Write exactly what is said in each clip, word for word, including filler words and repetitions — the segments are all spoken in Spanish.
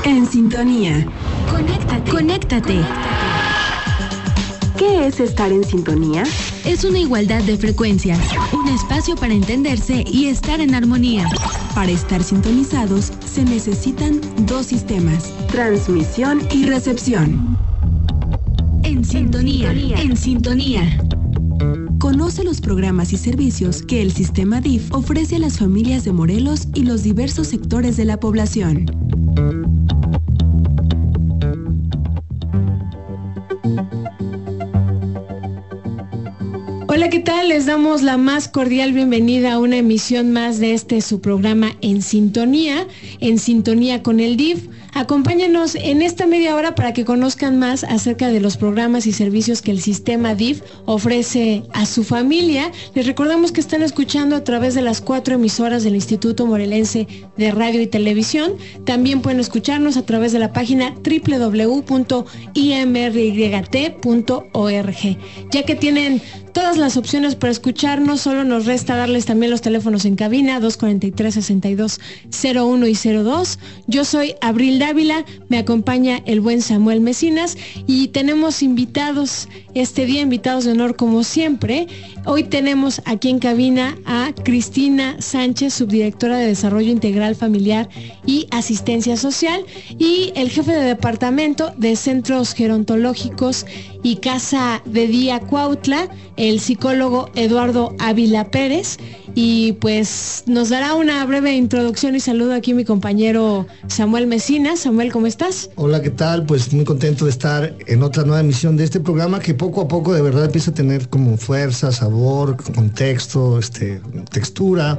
En sintonía. Conéctate. Conéctate. ¿Qué es estar en sintonía? Es una igualdad de frecuencias, un espacio para entenderse y estar en armonía. Para estar sintonizados se necesitan dos sistemas: transmisión y recepción. En sintonía, en sintonía. Conoce los programas y servicios que el sistema D I F ofrece a las familias de Morelos y los diversos sectores de la población. Hola, ¿qué tal? Les damos la más cordial bienvenida a una emisión más de este su programa En Sintonía, en sintonía con el D I F. Acompáñanos en esta media hora para que conozcan más acerca de los programas y servicios que el sistema D I F ofrece a su familia. Les recordamos que están escuchando a través de las cuatro emisoras del Instituto Morelense de Radio y Televisión. También pueden escucharnos a través de la página doble u doble u doble u punto i m r y t punto org. Ya que tienen todas las opciones para escucharnos, solo nos resta darles también los teléfonos en cabina, dos cuatro tres, seis dos cero uno y cero dos. Yo soy Abril Dávila, me acompaña el buen Samuel Mecinas y tenemos invitados este día, invitados de honor como siempre. Hoy tenemos aquí en cabina a Cristina Sánchez, subdirectora de Desarrollo Integral Familiar y Asistencia Social, y el jefe de departamento de Centros Gerontológicos y Casa de Día Cuautla, el psicólogo Eduardo Ávila Pérez. Y pues nos dará una breve introducción y saludo aquí mi compañero Samuel Mecinas. Samuel, ¿cómo estás? Hola, ¿qué tal? Pues muy contento de estar en otra nueva emisión de este programa que poco a poco de verdad empieza a tener como fuerza, sabor, contexto, este, textura.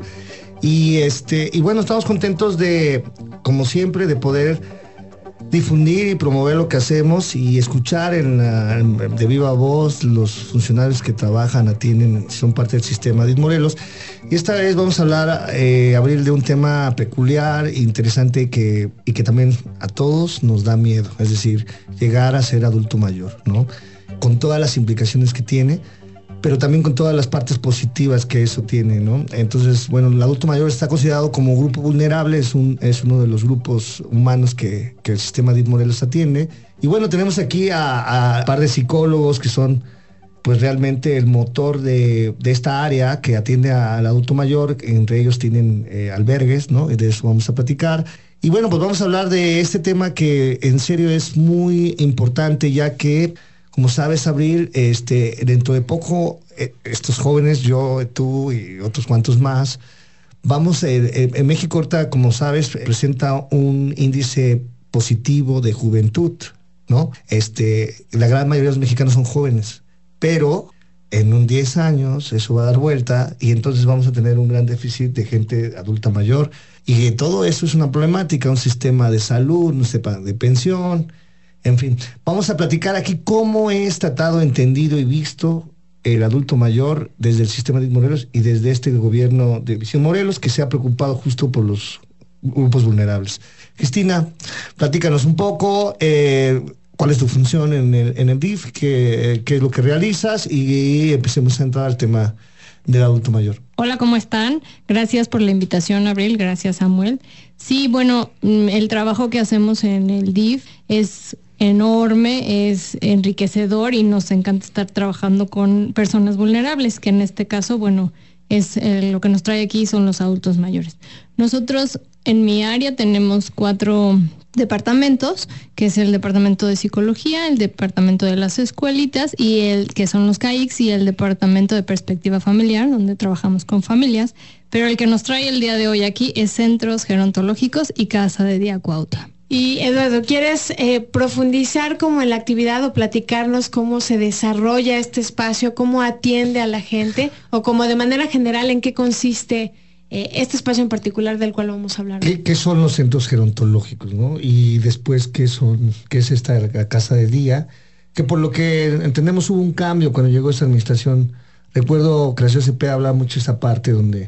Y este, y bueno, estamos contentos de, como siempre, de poder difundir y promover lo que hacemos y escuchar en, la, en de viva voz los funcionarios que trabajan, atienden, son parte del sistema D I F Morelos. Y esta vez vamos a hablar, eh, Abril, de un tema peculiar, interesante que, y que también a todos nos da miedo, es decir, llegar a ser adulto mayor, ¿no? Con todas las implicaciones que tiene, pero también con todas las partes positivas que eso tiene, ¿no? Entonces, bueno, el adulto mayor está considerado como grupo vulnerable, es, un, es uno de los grupos humanos que, que el sistema D I F Morelos atiende. Y bueno, tenemos aquí a, a un par de psicólogos que son pues realmente el motor de, de esta área que atiende a, al adulto mayor. Entre ellos tienen eh, albergues, ¿no? Y de eso vamos a platicar. Y bueno, pues vamos a hablar de este tema que en serio es muy importante, ya que, como sabes, Abril, este, dentro de poco, eh, estos jóvenes, yo, tú y otros cuantos más, vamos, eh, en México ahorita, como sabes, presenta un índice positivo de juventud, ¿no? Este, la gran mayoría de los mexicanos son jóvenes, pero en un diez años eso va a dar vuelta y entonces vamos a tener un gran déficit de gente adulta mayor. Y todo eso es una problemática, un sistema de salud, un sistema de pensión. En fin, vamos a platicar aquí cómo es tratado, entendido y visto el adulto mayor desde el sistema de Morelos y desde este gobierno de Visión Morelos, que se ha preocupado justo por los grupos vulnerables. Cristina, platícanos un poco, eh, cuál es tu función en el, en el D I F, qué, qué es lo que realizas, y empecemos a entrar al tema del adulto mayor. Hola, ¿cómo están? Gracias por la invitación, Abril. Gracias, Samuel. Sí, bueno, el trabajo que hacemos en el D I F es enorme, es enriquecedor y nos encanta estar trabajando con personas vulnerables, que en este caso, bueno, es eh, lo que nos trae aquí son los adultos mayores. Nosotros en mi área tenemos cuatro departamentos, que es el departamento de psicología, el departamento de las escuelitas y el que son los C A I Cs y el departamento de perspectiva familiar, donde trabajamos con familias, pero el que nos trae el día de hoy aquí es Centros Gerontológicos y Casa de Día Cuautla. Y Eduardo, ¿quieres eh, profundizar como en la actividad o platicarnos cómo se desarrolla este espacio, cómo atiende a la gente o como de manera general en qué consiste eh, este espacio en particular del cual vamos a hablar? ¿Qué, qué son los centros gerontológicos, ¿no? Y después, ¿qué son, qué es esta la casa de día? Que por lo que entendemos hubo un cambio cuando llegó esta administración. Recuerdo que la C P habla mucho de esta parte donde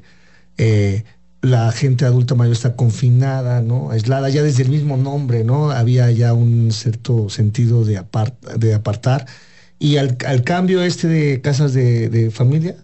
eh, la gente adulta mayor está confinada, ¿no? Aislada, ya desde el mismo nombre, ¿no? Había ya un cierto sentido de, apart, de apartar. Y al, al cambio este de casas de, de familia,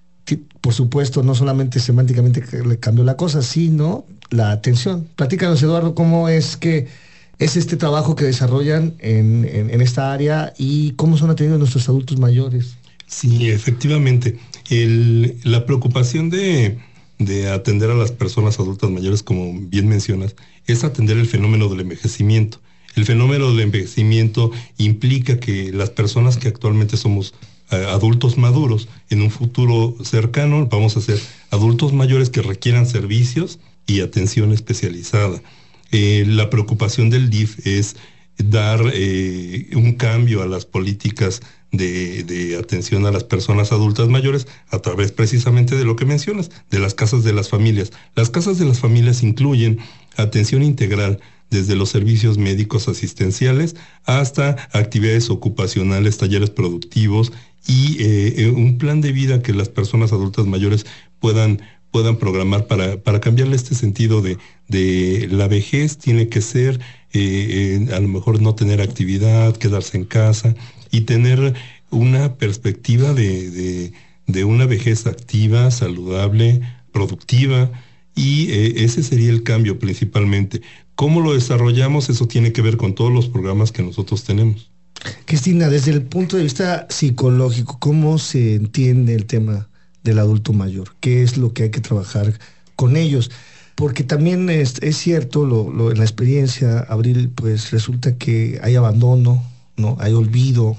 por supuesto, no solamente semánticamente le cambió la cosa, sino la atención. Platícanos, Eduardo, cómo es que es este trabajo que desarrollan en, en, en esta área y cómo son atendidos nuestros adultos mayores. Sí, efectivamente. El, la preocupación de, de atender a las personas adultas mayores, como bien mencionas, es atender el fenómeno del envejecimiento. El fenómeno del envejecimiento implica que las personas que actualmente somos eh, adultos maduros, en un futuro cercano vamos a ser adultos mayores que requieran servicios y atención especializada. Eh, la preocupación del D I F es dar eh, un cambio a las políticas de, de atención a las personas adultas mayores a través precisamente de lo que mencionas, de las casas de las familias. Las casas de las familias incluyen atención integral desde los servicios médicos asistenciales hasta actividades ocupacionales, talleres productivos y eh, un plan de vida que las personas adultas mayores puedan puedan programar para, para cambiarle este sentido de, de la vejez. Tiene que ser eh, eh, a lo mejor no tener actividad, quedarse en casa y tener una perspectiva de, de, de una vejez activa, saludable, productiva, y eh, ese sería el cambio principalmente. ¿Cómo lo desarrollamos? Eso tiene que ver con todos los programas que nosotros tenemos. Cristina, desde el punto de vista psicológico, ¿cómo se entiende el tema del adulto mayor? ¿Qué es lo que hay que trabajar con ellos? Porque también es, es cierto, lo, lo, en la experiencia, Abril, pues resulta que hay abandono, ¿no? Hay olvido.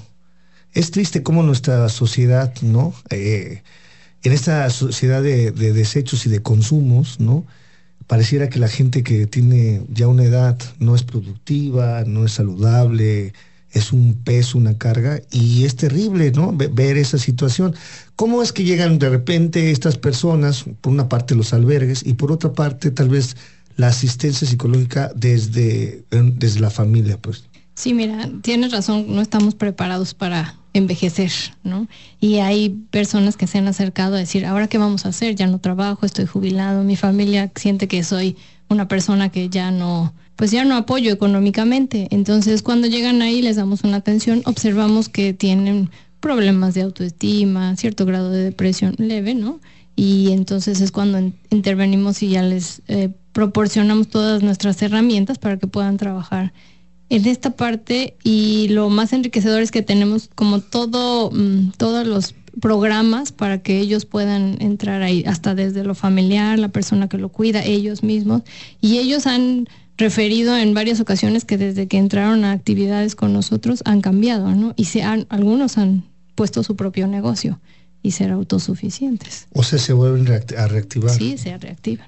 Es triste cómo nuestra sociedad, ¿no? Eh, en esta sociedad de, de desechos y de consumos, ¿no? Pareciera que la gente que tiene ya una edad no es productiva, no es saludable, es un peso, una carga, y es terrible, ¿no? Ver esa situación. ¿Cómo es que llegan de repente estas personas, por una parte los albergues, y por otra parte tal vez la asistencia psicológica desde, desde la familia, pues? Sí, mira, tienes razón, no estamos preparados para envejecer, ¿no? Y hay personas que se han acercado a decir, ¿ahora qué vamos a hacer? Ya no trabajo, estoy jubilado, mi familia siente que soy una persona que ya no, pues ya no apoyo económicamente. Entonces, cuando llegan ahí les damos una atención, observamos que tienen problemas de autoestima, cierto grado de depresión leve, ¿no? Y entonces es cuando en, intervenimos y ya les eh, proporcionamos todas nuestras herramientas para que puedan trabajar en esta parte. Y lo más enriquecedor es que tenemos como todo, mmm, todos los programas para que ellos puedan entrar ahí, hasta desde lo familiar, la persona que lo cuida, ellos mismos. Y ellos han referido en varias ocasiones que desde que entraron a actividades con nosotros han cambiado, ¿no? Y se han, algunos han puesto su propio negocio y ser autosuficientes. O sea, se vuelven a reactivar. Sí, se reactivan.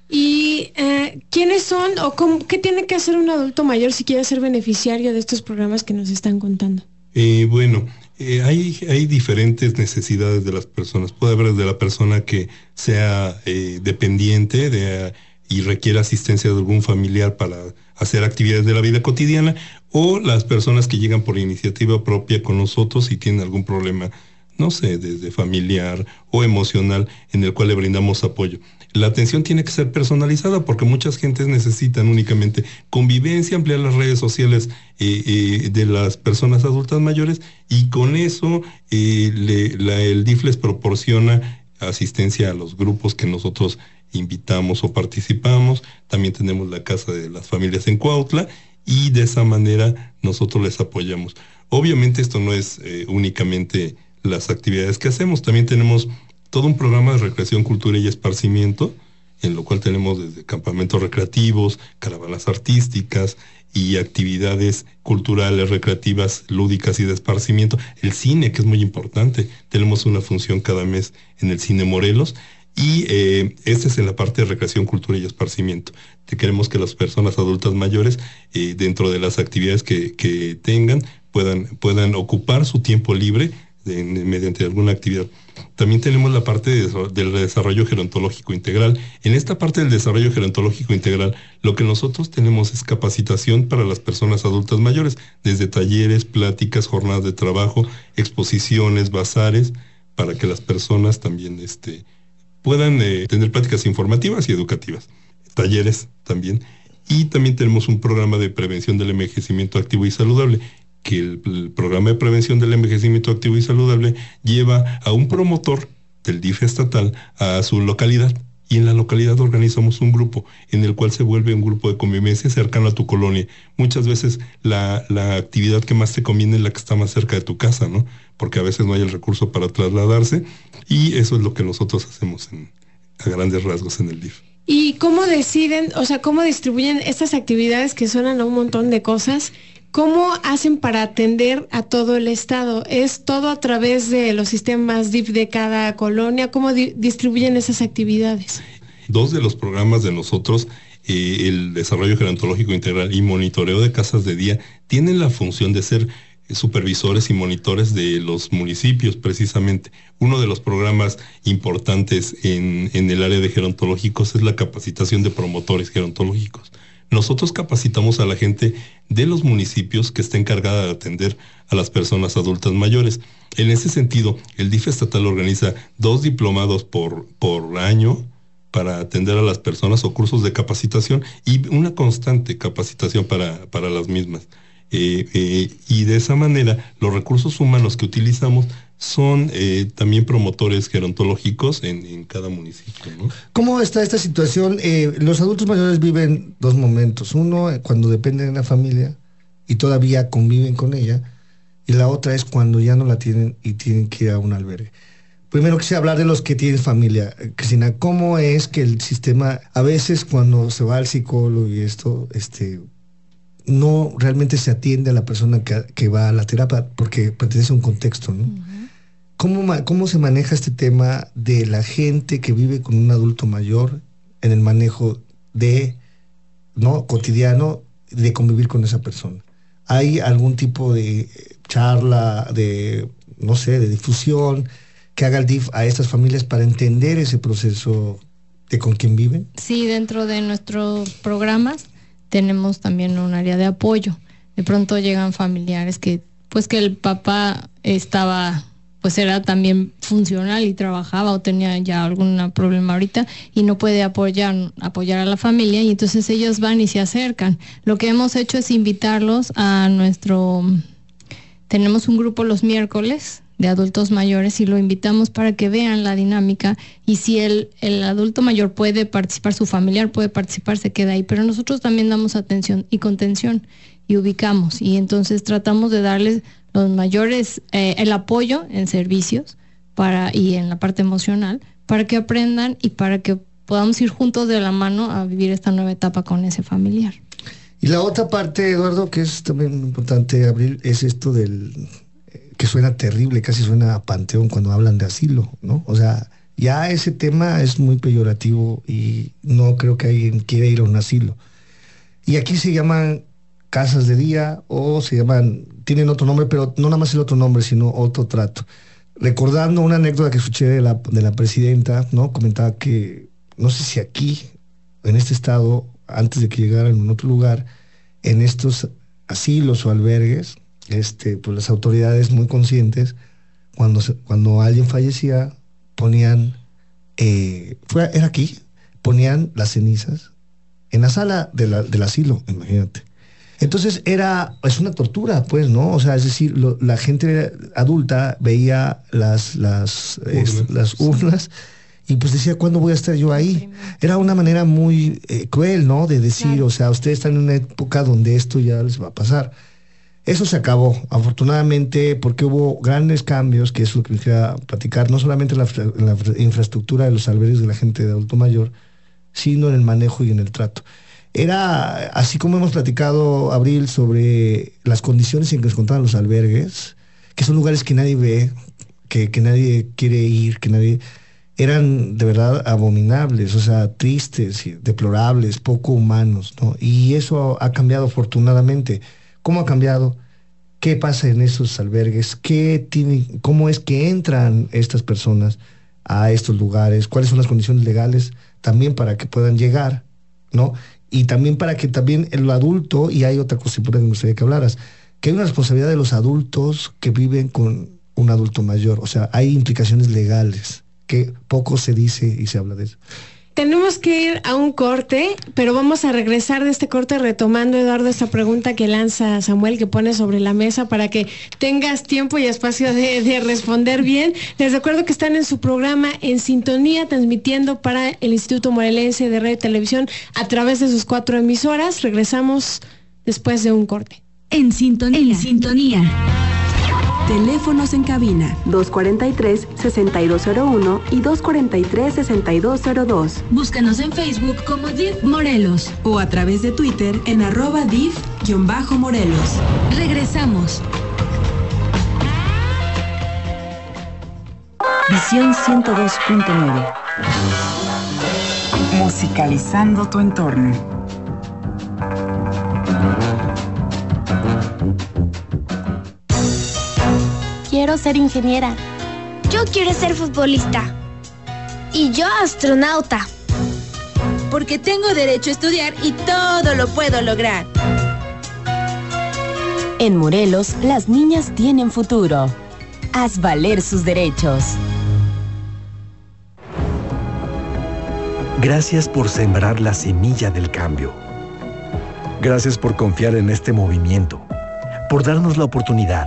¿Y eh, quiénes son o cómo, qué tiene que hacer un adulto mayor si quiere ser beneficiario de estos programas que nos están contando? Eh, bueno, eh, hay, hay diferentes necesidades de las personas. Puede haber de la persona que sea eh, dependiente de, y requiere asistencia de algún familiar para hacer actividades de la vida cotidiana, o las personas que llegan por iniciativa propia con nosotros y tienen algún problema, no sé, desde familiar o emocional, en el cual le brindamos apoyo. La atención tiene que ser personalizada porque muchas gentes necesitan únicamente convivencia, ampliar las redes sociales eh, eh, de las personas adultas mayores, y con eso eh, le, la, el D I F les proporciona asistencia a los grupos que nosotros invitamos o participamos. También tenemos la Casa de las Familias en Cuautla y de esa manera nosotros les apoyamos. Obviamente esto no es eh, únicamente las actividades que hacemos, también tenemos todo un programa de recreación, cultura y esparcimiento, en lo cual tenemos desde campamentos recreativos, caravanas artísticas y actividades culturales, recreativas, lúdicas y de esparcimiento. El cine, que es muy importante, tenemos una función cada mes en el Cine Morelos, y eh, esta es en la parte de recreación, cultura y esparcimiento. Te queremos que las personas adultas mayores, eh, dentro de las actividades que, que tengan, puedan, puedan ocupar su tiempo libre de, mediante alguna actividad. También tenemos la parte de, del desarrollo gerontológico integral. En esta parte del desarrollo gerontológico integral, lo que nosotros tenemos es capacitación para las personas adultas mayores, desde talleres, pláticas, jornadas de trabajo, exposiciones, bazares, para que las personas también este, puedan eh, tener pláticas informativas y educativas. Talleres también. Y también tenemos un programa de prevención del envejecimiento activo y saludable, que el, el programa de prevención del envejecimiento activo y saludable lleva a un promotor del D I F estatal a su localidad, y en la localidad organizamos un grupo en el cual se vuelve un grupo de convivencia cercano a tu colonia. Muchas veces la, la actividad que más te conviene es la que está más cerca de tu casa, ¿no? Porque a veces no hay el recurso para trasladarse, y eso es lo que nosotros hacemos en, a grandes rasgos en el D I F. ¿Y cómo deciden, o sea, cómo distribuyen estas actividades que suenan a un montón de cosas? ¿Cómo hacen para atender a todo el estado? ¿Es todo a través de los sistemas D I F de cada colonia? ¿Cómo di- distribuyen esas actividades? Dos de los programas de nosotros, eh, el desarrollo gerontológico integral y monitoreo de casas de día, tienen la función de ser supervisores y monitores de los municipios, precisamente. Uno de los programas importantes en, en el área de gerontológicos es la capacitación de promotores gerontológicos. Nosotros capacitamos a la gente de los municipios que está encargada de atender a las personas adultas mayores. En ese sentido, el D I F estatal organiza dos diplomados por, por año para atender a las personas, o cursos de capacitación, y una constante capacitación para, para las mismas. Eh, eh, y de esa manera, los recursos humanos que utilizamos son eh, también promotores gerontológicos en, en cada municipio, ¿no? ¿Cómo está esta situación? Eh, los adultos mayores viven dos momentos. Uno, eh, cuando dependen de la familia y todavía conviven con ella, y la otra es cuando ya no la tienen y tienen que ir a un albergue. Primero quisiera hablar de los que tienen familia. Cristina, ¿cómo es que el sistema, a veces cuando se va al psicólogo y esto, este, no realmente se atiende a la persona que, que va a la terapia porque pertenece a un contexto, ¿no? Uh-huh. ¿Cómo, ¿Cómo se maneja este tema de la gente que vive con un adulto mayor en el manejo de, ¿no?, cotidiano, de convivir con esa persona? ¿Hay algún tipo de charla, de, no sé, de difusión que haga el D I F a estas familias para entender ese proceso de con quién viven? Sí, dentro de nuestros programas tenemos también un área de apoyo. De pronto llegan familiares que, pues que el papá estaba, pues era también funcional y trabajaba o tenía ya algún problema ahorita y no puede apoyar, apoyar a la familia, y entonces ellos van y se acercan. Lo que hemos hecho es invitarlos a nuestro, tenemos un grupo los miércoles de adultos mayores y lo invitamos para que vean la dinámica, y si el, el adulto mayor puede participar, su familiar puede participar, se queda ahí, pero nosotros también damos atención y contención y ubicamos, y entonces tratamos de darles los mayores eh, el apoyo en servicios para y en la parte emocional para que aprendan y para que podamos ir juntos de la mano a vivir esta nueva etapa con ese familiar. Y la otra parte, Eduardo, que es también importante abrir, es esto del que suena terrible, casi suena a panteón cuando hablan de asilo, ¿no? O sea, ya ese tema es muy peyorativo y no creo que alguien quiera ir a un asilo. Y aquí se llaman casas de día o se llaman, tienen otro nombre, pero no nada más el otro nombre, sino otro trato. Recordando una anécdota que escuché de la, de la presidenta, ¿no? Comentaba que, no sé si aquí, en este estado, antes de que llegaran en otro lugar, en estos asilos o albergues, este, pues las autoridades muy conscientes, cuando, se, cuando alguien fallecía, ponían, eh, fue, era aquí, ponían las cenizas en la sala de la, del asilo, imagínate. Entonces era, es una tortura, pues, ¿no? O sea, es decir, lo, la gente adulta veía las, las, urnas. Es, las urnas y pues decía, ¿cuándo voy a estar yo ahí? Era una manera muy eh, cruel, ¿no? De decir, claro. O sea, ustedes están en una época donde esto ya les va a pasar. Eso se acabó, afortunadamente, porque hubo grandes cambios, que es lo que quería platicar, no solamente en la, en la infraestructura de los albergues de la gente de adulto mayor, sino en el manejo y en el trato. Era, así como hemos platicado, Abril, sobre las condiciones en que se encontraban los albergues, que son lugares que nadie ve, que, que nadie quiere ir, que nadie... eran de verdad abominables, o sea, tristes, deplorables, poco humanos, ¿no? Y eso ha cambiado afortunadamente. ¿Cómo ha cambiado? ¿Qué pasa en esos albergues? ¿Qué tiene, ¿Cómo es que entran estas personas a estos lugares? ¿Cuáles son las condiciones legales también para que puedan llegar, ¿no? Y también para que también el adulto, y hay otra cosa importante que me gustaría que hablaras, que hay una responsabilidad de los adultos que viven con un adulto mayor, o sea, hay implicaciones legales, que poco se dice y se habla de eso. Tenemos que ir a un corte, pero vamos a regresar de este corte retomando, Eduardo, esta pregunta que lanza Samuel, que pone sobre la mesa para que tengas tiempo y espacio de, de responder bien. Les recuerdo que están en su programa En Sintonía, transmitiendo para el Instituto Morelense de Radio y Televisión a través de sus cuatro emisoras. Regresamos después de un corte. En Sintonía. En Sintonía. Teléfonos en cabina dos cuatro tres, seis dos cero uno y dos cuatro tres, seis dos cero dos. Búscanos en Facebook como D I F Morelos o a través de Twitter en arroba D I F-Morelos. Regresamos. Visión ciento dos punto nueve. Musicalizando tu entorno. Quiero ser ingeniera. Yo quiero ser futbolista. Y yo astronauta. Porque tengo derecho a estudiar y todo lo puedo lograr. En Morelos, las niñas tienen futuro. Haz valer sus derechos. Gracias por sembrar la semilla del cambio. Gracias por confiar en este movimiento, por darnos la oportunidad,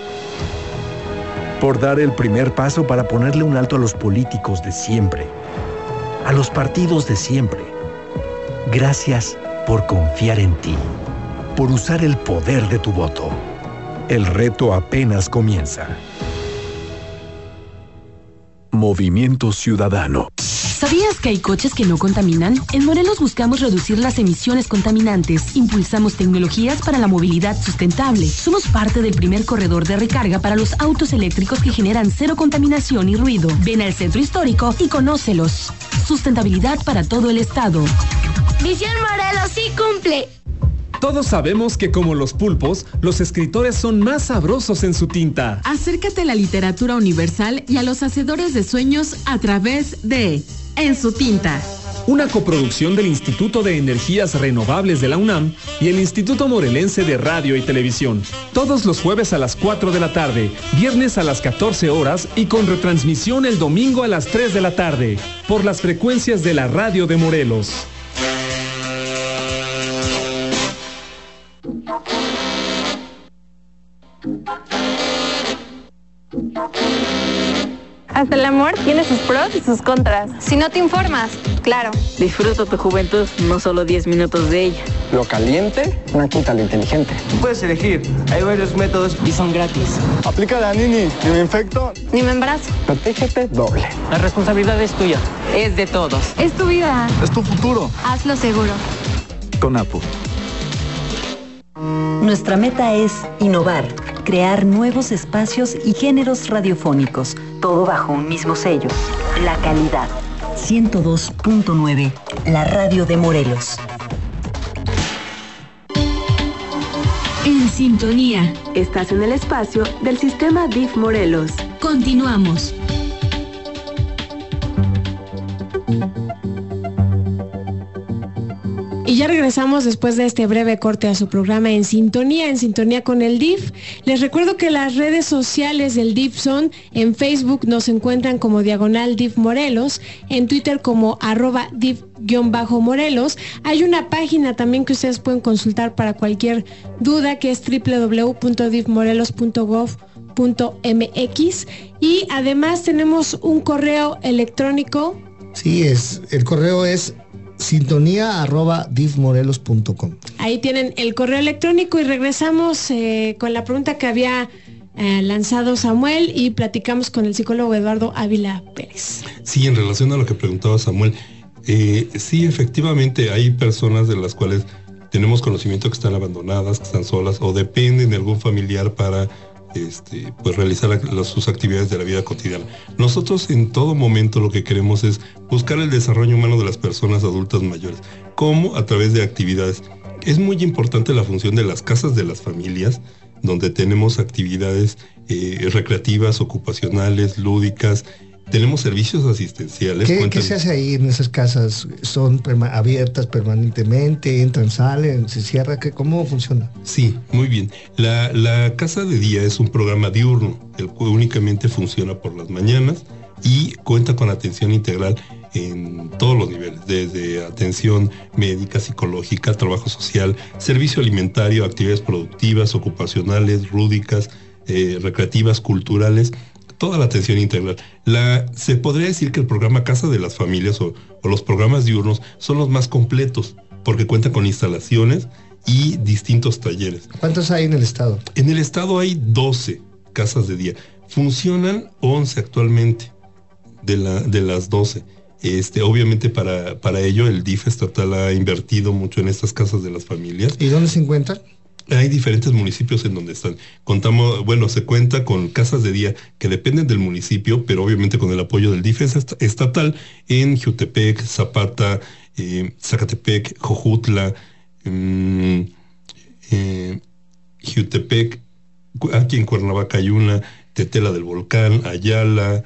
por dar el primer paso para ponerle un alto a los políticos de siempre, a los partidos de siempre. Gracias por confiar en ti, por usar el poder de tu voto. El reto apenas comienza. Movimiento Ciudadano. ¿Sabías que hay coches que no contaminan? En Morelos buscamos reducir las emisiones contaminantes. Impulsamos tecnologías para la movilidad sustentable. Somos parte del primer corredor de recarga para los autos eléctricos que generan cero contaminación y ruido. Ven al centro histórico y conócelos. Sustentabilidad para todo el estado. Visión Morelos sí cumple. Todos sabemos que como los pulpos, los escritores son más sabrosos en su tinta. Acércate a la literatura universal y a los hacedores de sueños a través de En su tinta. Una coproducción del Instituto de Energías Renovables de la UNAM y el Instituto Morelense de Radio y Televisión. Todos los jueves a las cuatro de la tarde, viernes a las catorce horas y con retransmisión el domingo a las tres de la tarde, por las frecuencias de la radio de Morelos. Hasta el amor tiene sus pros y sus contras. Si no te informas, claro. Disfruta tu juventud, no solo diez minutos de ella. Lo caliente no quita lo inteligente. Puedes elegir, hay varios métodos y son gratis. Aplica la Nini, ni me infecto, ni me embarazo. Protégete doble. La responsabilidad es tuya, es de todos. Es tu vida. Es tu futuro. Hazlo seguro. CONAPO. Nuestra meta es innovar, crear nuevos espacios y géneros radiofónicos, todo bajo un mismo sello, la calidad. ciento dos punto nueve, la radio de Morelos. En Sintonía. Estás en el espacio del Sistema D I F Morelos. Continuamos. Y ya regresamos después de este breve corte a su programa En Sintonía, en sintonía con el D I F. Les recuerdo que las redes sociales del D I F son: en Facebook nos encuentran como diagonal D I F Morelos, en Twitter como arroba D I F-Morelos. Hay una página también que ustedes pueden consultar para cualquier duda, que es doble u doble u doble u punto d i f morelos punto gov punto m x, y además tenemos un correo electrónico. Sí, es, el correo es sintonía arroba difmorelos punto com. Ahí tienen el correo electrónico y regresamos eh, con la pregunta que había eh, lanzado Samuel y platicamos con el psicólogo Eduardo Ávila Pérez. Sí, en relación a lo que preguntaba Samuel, eh, sí, efectivamente hay personas de las cuales tenemos conocimiento que están abandonadas, que están solas o dependen de algún familiar para Este, pues realizar las, sus actividades de la vida cotidiana. Nosotros en todo momento lo que queremos es buscar el desarrollo humano de las personas adultas mayores. ¿Cómo? A través de actividades. Es muy importante la función de las casas de las familias, donde tenemos actividades eh, recreativas, ocupacionales, lúdicas. Tenemos servicios asistenciales. ¿Qué, ¿Qué se hace ahí en esas casas? ¿Son perma- abiertas permanentemente? ¿Entran, salen, se cierra? ¿Qué, ¿Cómo funciona? Sí, muy bien. La, la casa de día es un programa diurno, el cual únicamente funciona por las mañanas y cuenta con atención integral en todos los niveles, desde atención médica, psicológica, trabajo social, servicio alimentario, actividades productivas, ocupacionales, lúdicas, eh, recreativas, culturales, toda la atención integral. La, se podría decir que el programa Casa de las Familias o, o los programas diurnos son los más completos, porque cuentan con instalaciones y distintos talleres. ¿Cuántos hay en el estado? En el estado hay doce casas de día. Funcionan once actualmente de, la, de las doce. Este, obviamente para, para ello el D I F estatal ha invertido mucho en estas casas de las familias. ¿Y dónde se encuentran? Hay diferentes municipios en donde están. Contamos, bueno, se cuenta con casas de día que dependen del municipio, pero obviamente con el apoyo del D I F estatal en Jutepec, Zapata, eh, Zacatepec, Jojutla, eh, eh, Jutepec, aquí en Cuernavaca hay una, Tetela del Volcán, Ayala,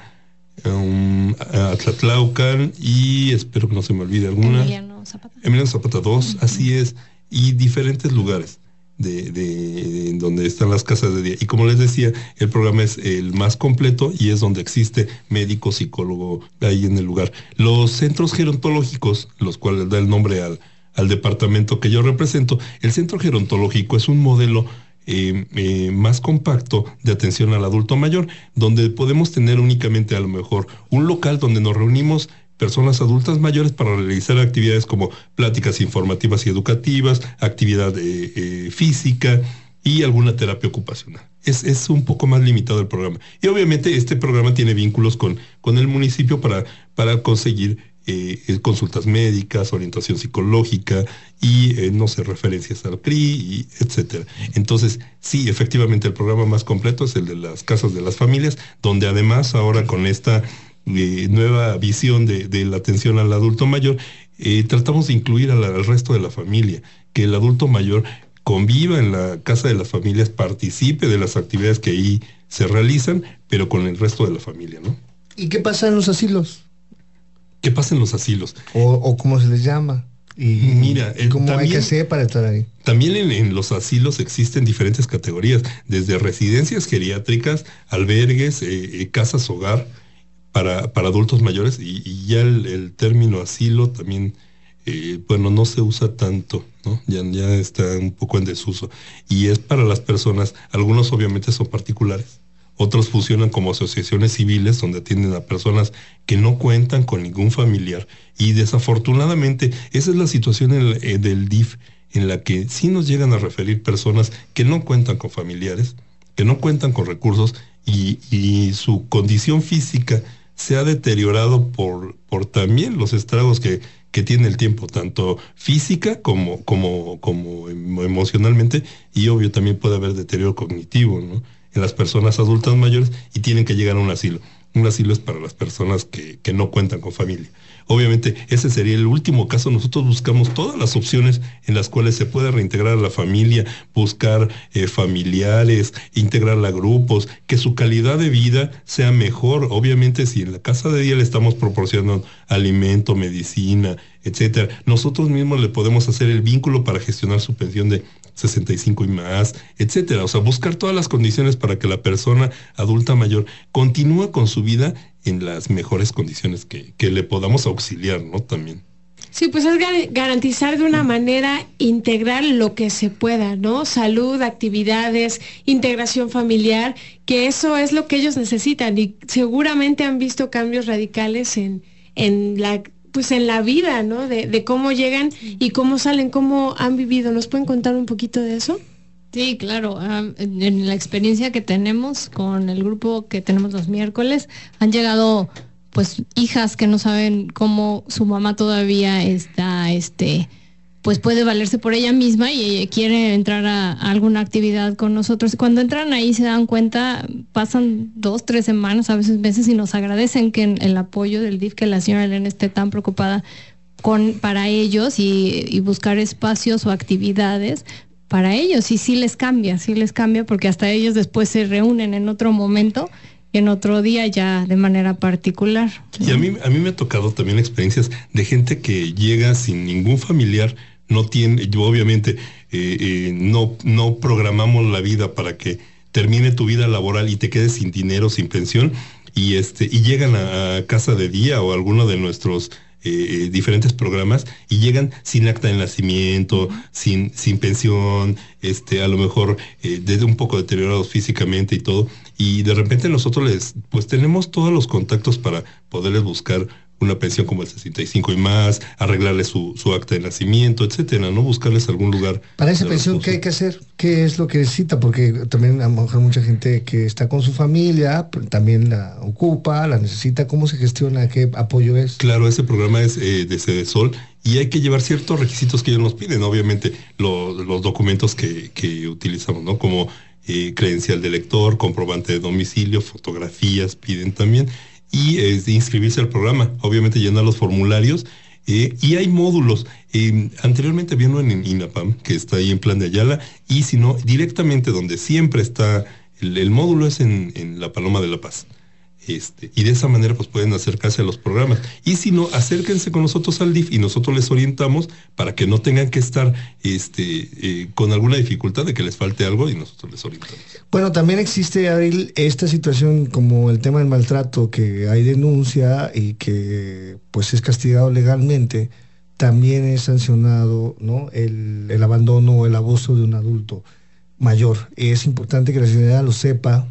um, Atlatlaucan y espero que no se me olvide alguna. Emiliano Zapata. Emiliano Zapata dos, uh-huh. Así es, y diferentes lugares de, de, de donde están las casas de día. Y como les decía, el programa es el más completo y es donde existe médico, psicólogo ahí en el lugar. Los centros gerontológicos, los cuales da el nombre al, al departamento que yo represento, el centro gerontológico es un modelo Eh, eh, más compacto de atención al adulto mayor, donde podemos tener únicamente a lo mejor un local donde nos reunimos personas adultas mayores para realizar actividades como pláticas informativas y educativas, actividad eh, eh, física y alguna terapia ocupacional. Es, es un poco más limitado el programa. Y obviamente este programa tiene vínculos con, con el municipio para, para conseguir Eh, consultas médicas, orientación psicológica y, eh, no sé, referencias al C R I, y etcétera. Entonces, sí, efectivamente, el programa más completo es el de las casas de las familias, donde además ahora con esta eh, nueva visión de, de la atención al adulto mayor, eh, tratamos de incluir a la, al resto de la familia, que el adulto mayor conviva en la casa de las familias, participe de las actividades que ahí se realizan, pero con el resto de la familia, ¿no? ¿Y qué pasa en los asilos? ¿Qué pasa en los asilos? O, o cómo se les llama. Y mira, el, ¿cómo también, hay que hacer para estar ahí? También en, en los asilos existen diferentes categorías, desde residencias geriátricas, albergues, eh, eh, casas hogar para, para adultos mayores, y, y ya el, el término asilo también, eh, bueno, no se usa tanto, ¿no? Ya, ya está un poco en desuso. Y es para las personas, algunos obviamente son particulares. Otros funcionan como asociaciones civiles donde atienden a personas que no cuentan con ningún familiar. Y desafortunadamente esa es la situación en el, eh, del D I F, en la que sí nos llegan a referir personas que no cuentan con familiares, que no cuentan con recursos y, y su condición física se ha deteriorado por, por también los estragos que, que tiene el tiempo, tanto física como, como, como emocionalmente, y obvio también puede haber deterioro cognitivo, ¿no?, en las personas adultas mayores, y tienen que llegar a un asilo. Un asilo es para las personas que, que no cuentan con familia. Obviamente, ese sería el último caso. Nosotros buscamos todas las opciones en las cuales se puede reintegrar a la familia, buscar eh, familiares, integrarla a grupos, que su calidad de vida sea mejor. Obviamente, si en la casa de día le estamos proporcionando alimento, medicina, etcétera, nosotros mismos le podemos hacer el vínculo para gestionar su pensión de sesenta y cinco y más, etcétera. O sea, buscar todas las condiciones para que la persona adulta mayor continúe con su vida en las mejores condiciones que, que le podamos auxiliar, ¿no? También. Sí, pues es gar- garantizar de una manera integral lo que se pueda, ¿no? Salud, actividades, integración familiar, que eso es lo que ellos necesitan, y seguramente han visto cambios radicales en, en la pues en la vida, ¿no? De, de cómo llegan y cómo salen, cómo han vivido. ¿Nos pueden contar un poquito de eso? Sí, claro. Um, en, en la experiencia que tenemos con el grupo que tenemos los miércoles, han llegado pues hijas que no saben cómo su mamá todavía está, este, pues puede valerse por ella misma y quiere entrar a, a alguna actividad con nosotros. Cuando entran ahí se dan cuenta, pasan dos, tres semanas, a veces meses, y nos agradecen que en, el apoyo del D I F, que la señora Elena esté tan preocupada con, para ellos y, y buscar espacios o actividades para ellos. Y sí les cambia, sí les cambia, porque hasta ellos después se reúnen en otro momento, en otro día ya de manera particular, ¿no? Y a mí, a mí me ha tocado también experiencias de gente que llega sin ningún familiar. No tiene, yo obviamente eh, eh, no, no programamos la vida para que termine tu vida laboral y te quedes sin dinero, sin pensión, y este y llegan a, a Casa de Día o a alguno de nuestros eh, diferentes programas y llegan sin acta de nacimiento, sin sin pensión, este a lo mejor eh, desde un poco deteriorados físicamente y todo, y de repente nosotros les pues tenemos todos los contactos para poderles buscar una pensión como el sesenta y cinco y más, arreglarles su, su acta de nacimiento, etcétera, ¿no? Buscarles algún lugar. Para esa pensión, ¿qué hay que hacer? ¿Qué es lo que necesita? Porque también a lo mejor mucha gente que está con su familia también la ocupa, la necesita. ¿Cómo se gestiona? ¿Qué apoyo es? Claro, ese programa es eh, de Sedesol y hay que llevar ciertos requisitos que ellos nos piden. Obviamente, lo, los documentos que, que utilizamos, ¿no? Como eh, credencial de lector, comprobante de domicilio, fotografías piden también. Y eh, inscribirse al programa, obviamente llenar los formularios, eh, y hay módulos. Eh, anteriormente había uno en INAPAM, que está ahí en Plan de Ayala, y si no, directamente donde siempre está, el, el módulo es en, en La Paloma de la Paz. Este, y de esa manera pues pueden acercarse a los programas. Y si no, acérquense con nosotros al D I F y nosotros les orientamos para que no tengan que estar este, eh, con alguna dificultad de que les falte algo y nosotros les orientamos. Bueno, también existe, Abril, esta situación como el tema del maltrato, que hay denuncia y que pues es castigado legalmente. También es sancionado, ¿no? el, el abandono o el abuso de un adulto mayor. Es importante que la ciudadanía lo sepa,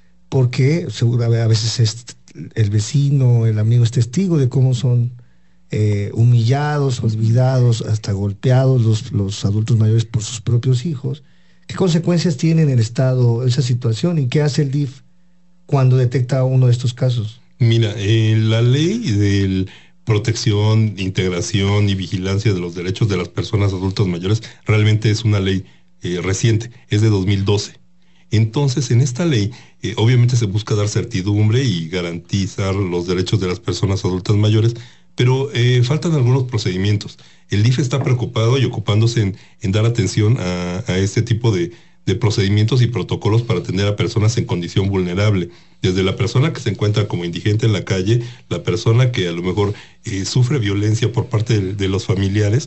porque seguro a veces es el vecino, el amigo es testigo de cómo son eh, humillados, olvidados, hasta golpeados los, los adultos mayores por sus propios hijos. ¿Qué consecuencias tiene en el Estado esa situación y qué hace el D I F cuando detecta uno de estos casos? Mira, eh, la ley de protección, integración y vigilancia de los derechos de las personas adultas mayores realmente es una ley eh, reciente, es de dos mil doce. Entonces, en esta ley, eh, obviamente se busca dar certidumbre y garantizar los derechos de las personas adultas mayores, pero eh, faltan algunos procedimientos. El D I F está preocupado y ocupándose en, en dar atención a, a este tipo de, de procedimientos y protocolos para atender a personas en condición vulnerable. Desde la persona que se encuentra como indigente en la calle, la persona que a lo mejor eh, sufre violencia por parte de, de los familiares,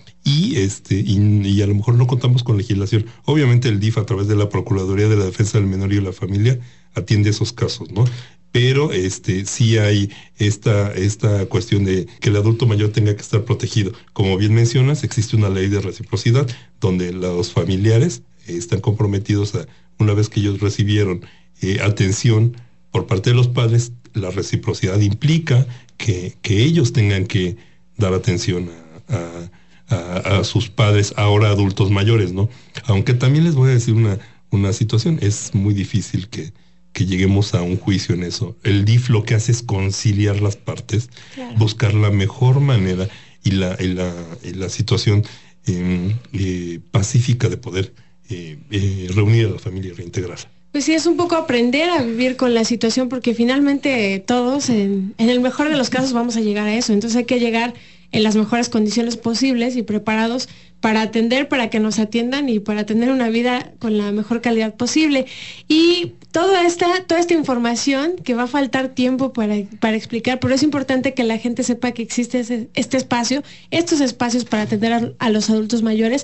Y este y, y a lo mejor no contamos con legislación. Obviamente el D I F a través de la Procuraduría de la Defensa del Menor y de la Familia atiende esos casos, ¿no? Pero este sí hay esta, esta cuestión de que el adulto mayor tenga que estar protegido. Como bien mencionas, existe una ley de reciprocidad donde los familiares eh, están comprometidos a, una vez que ellos recibieron eh, atención por parte de los padres, la reciprocidad implica que, que ellos tengan que dar atención a, a A, a sus padres, ahora adultos mayores, ¿no? Aunque también les voy a decir una, una situación, es muy difícil que, que lleguemos a un juicio en eso. El D I F lo que hace es conciliar las partes, claro, buscar la mejor manera y la, y la, y la situación eh, eh, pacífica de poder eh, eh, reunir a la familia y reintegrarla. Pues sí, es un poco aprender a vivir con la situación, porque finalmente todos, en, en el mejor de los casos, vamos a llegar a eso. Entonces hay que llegar en las mejores condiciones posibles y preparados para atender, para que nos atiendan y para tener una vida con la mejor calidad posible. Y toda esta, toda esta información que va a faltar tiempo para, para explicar, pero es importante que la gente sepa que existe ese, este espacio, estos espacios para atender a, a los adultos mayores.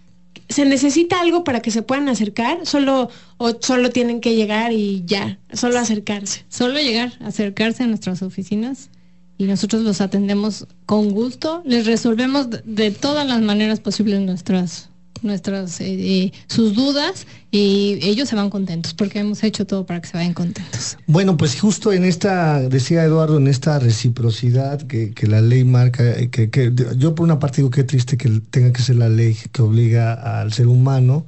¿Se necesita algo para que se puedan acercar? ¿Solo o solo tienen que llegar y ya? Solo acercarse. Solo llegar, acercarse a nuestras oficinas y nosotros los atendemos con gusto. Les resolvemos de, de todas las maneras posibles nuestras, nuestras eh, sus dudas y ellos se van contentos porque hemos hecho todo para que se vayan contentos. Bueno, pues justo en esta, decía Eduardo, en esta reciprocidad que, que la ley marca, que, que yo por una parte digo que triste que tenga que ser la ley que obliga al ser humano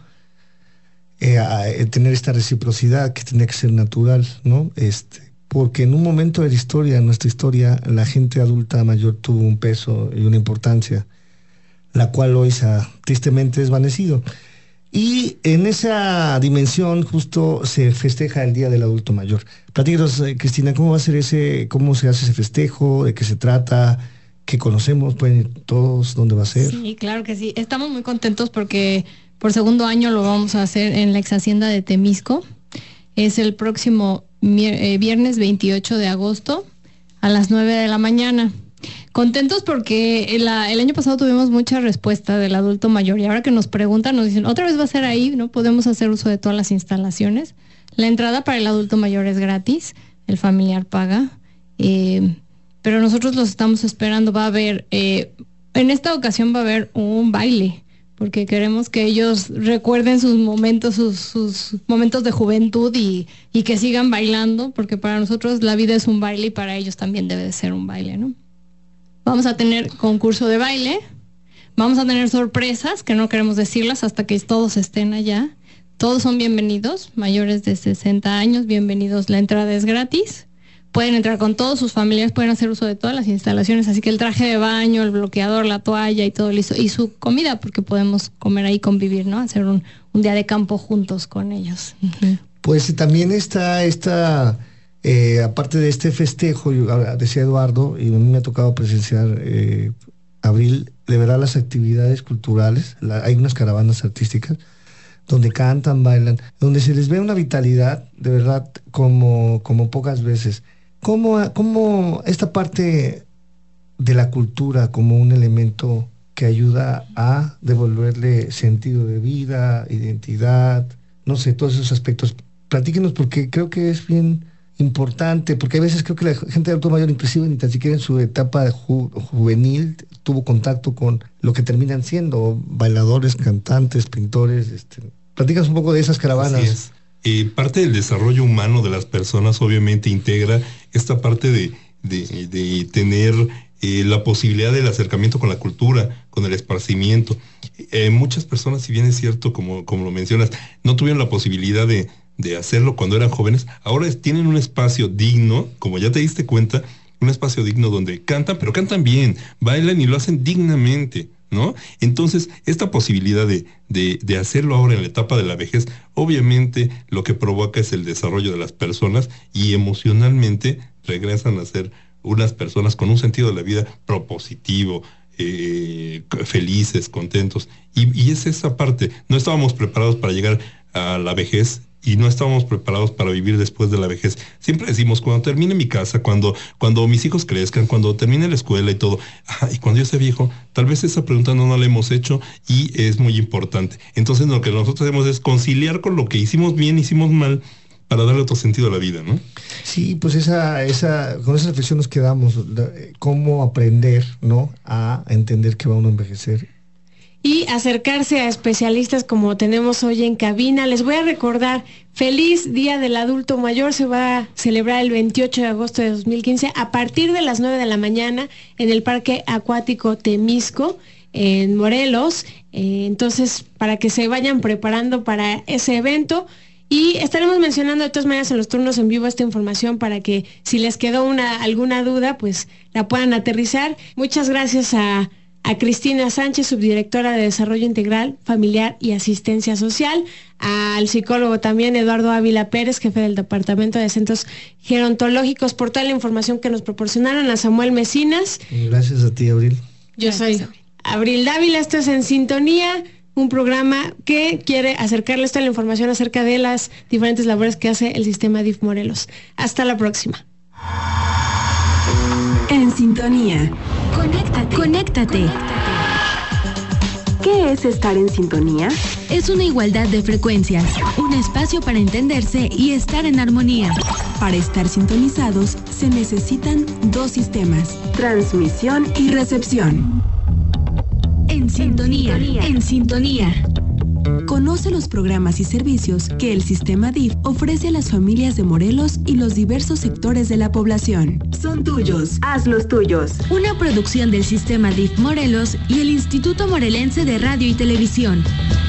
eh, a, a tener esta reciprocidad que tiene que ser natural, ¿no? Este, porque en un momento de la historia, en nuestra historia, la gente adulta mayor tuvo un peso y una importancia, la cual hoy se ha tristemente desvanecido. Y en esa dimensión justo se festeja el Día del Adulto Mayor. Platícanos, eh, Cristina, ¿cómo va a ser ese, cómo se hace ese festejo? ¿De qué se trata? ¿Qué conocemos? ¿Pueden ir todos? ¿Dónde va a ser? Sí, claro que sí. Estamos muy contentos porque por segundo año lo vamos a hacer en la ex hacienda de Temisco. Es el próximo eh, viernes veintiocho de agosto a las nueve de la mañana. Contentos porque el, el año pasado tuvimos mucha respuesta del adulto mayor y ahora que nos preguntan nos dicen, otra vez va a ser ahí, ¿no? Podemos hacer uso de todas las instalaciones. La entrada para el adulto mayor es gratis, el familiar paga. Eh, pero nosotros los estamos esperando. Va a haber, eh, en esta ocasión va a haber un baile, porque queremos que ellos recuerden sus momentos, sus, sus momentos de juventud y, y que sigan bailando, porque para nosotros la vida es un baile y para ellos también debe de ser un baile, ¿no? Vamos a tener concurso de baile, vamos a tener sorpresas que no queremos decirlas hasta que todos estén allá. Todos son bienvenidos, mayores de sesenta años, bienvenidos, la entrada es gratis. Pueden entrar con todos sus familiares, pueden hacer uso de todas las instalaciones, así que el traje de baño, el bloqueador, la toalla y todo listo. Y su comida, porque podemos comer ahí, convivir, ¿no? Hacer un, un día de campo juntos con ellos. Uh-huh. Pues también está esta, eh, aparte de este festejo, yo, decía Eduardo, y a mí me ha tocado presenciar, eh, Abril, de verdad las actividades culturales, la, hay unas caravanas artísticas, donde cantan, bailan, donde se les ve una vitalidad, de verdad, como, como pocas veces. ¿Cómo, cómo esta parte de la cultura como un elemento que ayuda a devolverle sentido de vida, identidad, no sé, todos esos aspectos? Platíquenos, porque creo que es bien importante, porque a veces creo que la gente de adulto mayor, inclusive ni tan siquiera en su etapa ju juvenil, tuvo contacto con lo que terminan siendo bailadores, cantantes, pintores. Este, platícanos un poco de esas caravanas. Así es. Eh, parte del desarrollo humano de las personas obviamente integra esta parte de, de, de tener eh, la posibilidad del acercamiento con la cultura, con el esparcimiento. Eh, muchas personas, si bien es cierto, como, como lo mencionas, no tuvieron la posibilidad de, de hacerlo cuando eran jóvenes, ahora es, tienen un espacio digno, como ya te diste cuenta, un espacio digno donde cantan, pero cantan bien, bailan y lo hacen dignamente, ¿no? Entonces, esta posibilidad de, de, de hacerlo ahora en la etapa de la vejez, obviamente lo que provoca es el desarrollo de las personas y emocionalmente regresan a ser unas personas con un sentido de la vida propositivo, eh, felices, contentos. Y, y es esa parte. No estábamos preparados para llegar a la vejez y no estábamos preparados para vivir después de la vejez. Siempre decimos, cuando termine mi casa, cuando, cuando mis hijos crezcan, cuando termine la escuela y todo, ah, y cuando yo sea viejo, tal vez esa pregunta no, no la hemos hecho y es muy importante. Entonces lo que nosotros hacemos es conciliar con lo que hicimos bien, hicimos mal, para darle otro sentido a la vida, ¿no? Sí, pues esa, esa, con esa reflexión nos quedamos, cómo aprender, ¿no?, a entender que va uno a envejecer. Y acercarse a especialistas como tenemos hoy en cabina. Les voy a recordar, feliz Día del Adulto Mayor, se va a celebrar el veintiocho de agosto de dos mil quince a partir de las nueve de la mañana en el Parque Acuático Temisco, en Morelos. Eh, entonces, para que se vayan preparando para ese evento. Y estaremos mencionando de todas maneras en los turnos en vivo esta información para que si les quedó una, alguna duda, pues la puedan aterrizar. Muchas gracias a... a Cristina Sánchez, subdirectora de Desarrollo Integral, Familiar y Asistencia Social, al psicólogo también Eduardo Ávila Pérez, jefe del Departamento de Centros Gerontológicos, por toda la información que nos proporcionaron, a Samuel Mecinas. Gracias a ti, Abril. Yo soy Abril Dávila, esto es En Sintonía, un programa que quiere acercarles toda la información acerca de las diferentes labores que hace el sistema D I F Morelos. Hasta la próxima. En Sintonía. Conéctate. Conéctate. ¿Qué es estar en sintonía? Es una igualdad de frecuencias, un espacio para entenderse y estar en armonía. Para estar sintonizados se necesitan dos sistemas: transmisión y recepción. En sintonía, en sintonía. Conoce los programas y servicios que el sistema D I F ofrece a las familias de Morelos y los diversos sectores de la población. Son tuyos, hazlos tuyos. Una producción del sistema D I F Morelos y el Instituto Morelense de Radio y Televisión.